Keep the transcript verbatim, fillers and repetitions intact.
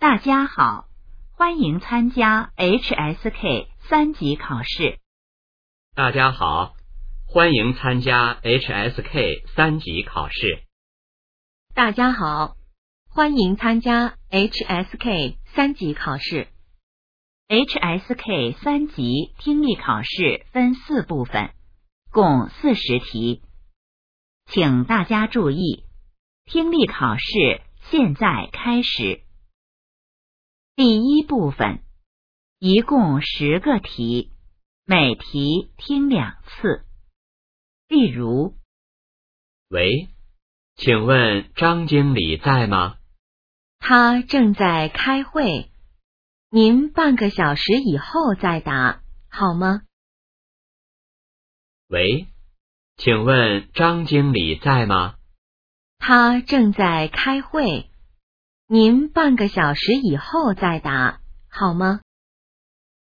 大家好，欢迎参加 H S K 三级考试。 大家好，欢迎参加 H S K 三级考试。 大家好，欢迎参加 H S K 三级考试。 H S K 三级听力考试分四部分，共四十题。请大家注意，听力考试现在开始。第一部分，一共十个题，每题听两次。例如， 喂，请问张经理在吗？ 他正在开会，您半个小时以后再答，好吗？ 喂，请问张经理在吗？ 他正在开会，您半个小时以后再答，好吗？